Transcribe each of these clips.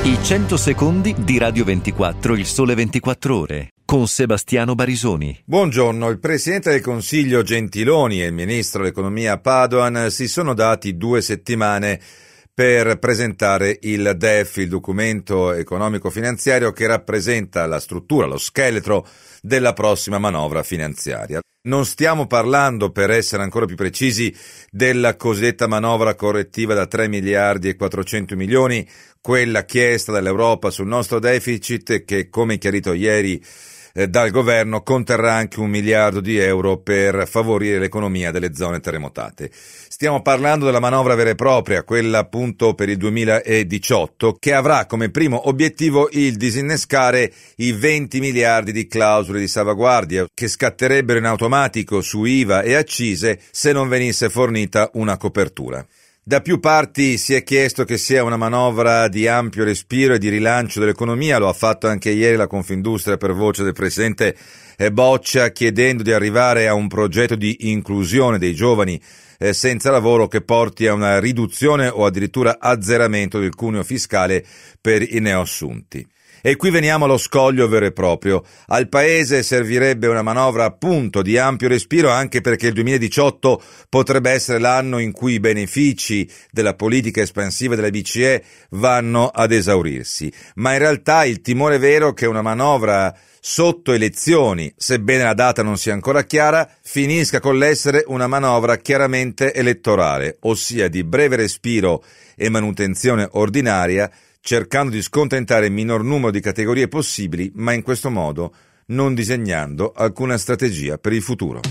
I 100 secondi di Radio 24, il Sole 24 Ore, con Sebastiano Barisoni. Buongiorno, il Presidente del Consiglio Gentiloni e il Ministro dell'Economia Padoan si sono dati 2 settimane per presentare il DEF, il documento economico-finanziario che rappresenta la struttura, lo scheletro della prossima manovra finanziaria. Non stiamo parlando, per essere ancora più precisi, della cosiddetta manovra correttiva da 3 miliardi e 400 milioni, quella chiesta dall'Europa sul nostro deficit che, come chiarito ieri dal governo, conterrà anche 1 miliardo di euro per favorire l'economia delle zone terremotate. Stiamo parlando della manovra vera e propria, quella appunto per il 2018, che avrà come primo obiettivo il disinnescare i 20 miliardi di clausole di salvaguardia che scatterebbero in automatico su IVA e accise se non venisse fornita una copertura. Da più parti si è chiesto che sia una manovra di ampio respiro e di rilancio dell'economia, lo ha fatto anche ieri la Confindustria per voce del Presidente Boccia, chiedendo di arrivare a un progetto di inclusione dei giovani senza lavoro che porti a una riduzione o addirittura azzeramento del cuneo fiscale per i neoassunti. E qui veniamo allo scoglio vero e proprio. Al Paese servirebbe una manovra appunto di ampio respiro, anche perché il 2018 potrebbe essere l'anno in cui i benefici della politica espansiva della BCE vanno ad esaurirsi. Ma in realtà il timore vero è che una manovra sotto elezioni, sebbene la data non sia ancora chiara, finisca con l'essere una manovra chiaramente elettorale, ossia di breve respiro e manutenzione ordinaria, cercando di scontentare il minor numero di categorie possibili, ma in questo modo non disegnando alcuna strategia per il futuro.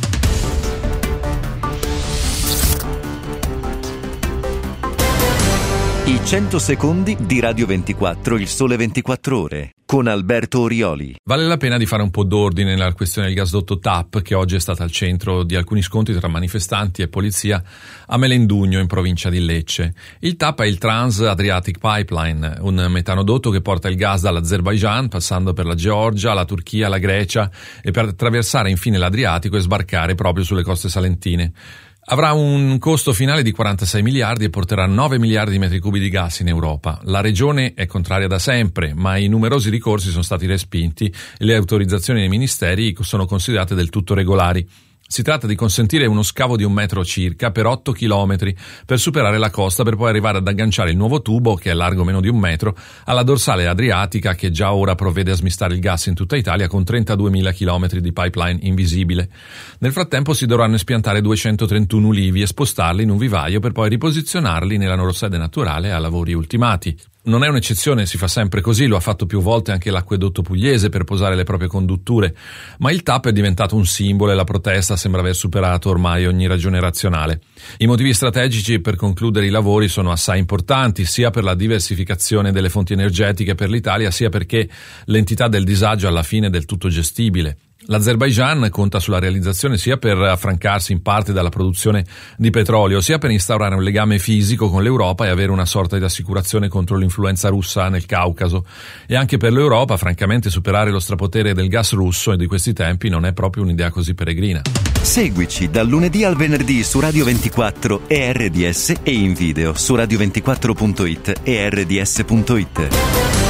I 100 secondi di Radio 24, il Sole 24 Ore, con Alberto Orioli. Vale la pena di fare un po' d'ordine nella questione del gasdotto TAP, che oggi è stata al centro di alcuni scontri tra manifestanti e polizia a Melendugno, in provincia di Lecce. Il TAP è il Trans-Adriatic Pipeline, un metanodotto che porta il gas dall'Azerbaigian, passando per la Georgia, la Turchia, la Grecia, e per attraversare infine l'Adriatico e sbarcare proprio sulle coste salentine. Avrà un costo finale di 46 miliardi e porterà 9 miliardi di metri cubi di gas in Europa. La regione è contraria da sempre, ma i numerosi ricorsi sono stati respinti e le autorizzazioni dei ministeri sono considerate del tutto regolari. Si tratta di consentire uno scavo di 1 metro circa per 8 chilometri per superare la costa, per poi arrivare ad agganciare il nuovo tubo, che è largo meno di 1 metro, alla dorsale adriatica, che già ora provvede a smistare il gas in tutta Italia con 32.000 chilometri di pipeline invisibile. Nel frattempo si dovranno espiantare 231 ulivi e spostarli in un vivaio per poi riposizionarli nella loro sede naturale a lavori ultimati. Non è un'eccezione, si fa sempre così, lo ha fatto più volte anche l'acquedotto pugliese per posare le proprie condutture, ma il TAP è diventato un simbolo e la protesta sembra aver superato ormai ogni ragione razionale. I motivi strategici per concludere i lavori sono assai importanti, sia per la diversificazione delle fonti energetiche per l'Italia, sia perché l'entità del disagio alla fine è del tutto gestibile. L'Azerbaigian conta sulla realizzazione sia per affrancarsi in parte dalla produzione di petrolio, sia per instaurare un legame fisico con l'Europa e avere una sorta di assicurazione contro l'influenza russa nel Caucaso. E anche per l'Europa, francamente, superare lo strapotere del gas russo di questi tempi non è proprio un'idea così peregrina. Seguici dal lunedì al venerdì su Radio 24 e RDS e in video su radio24.it e rds.it.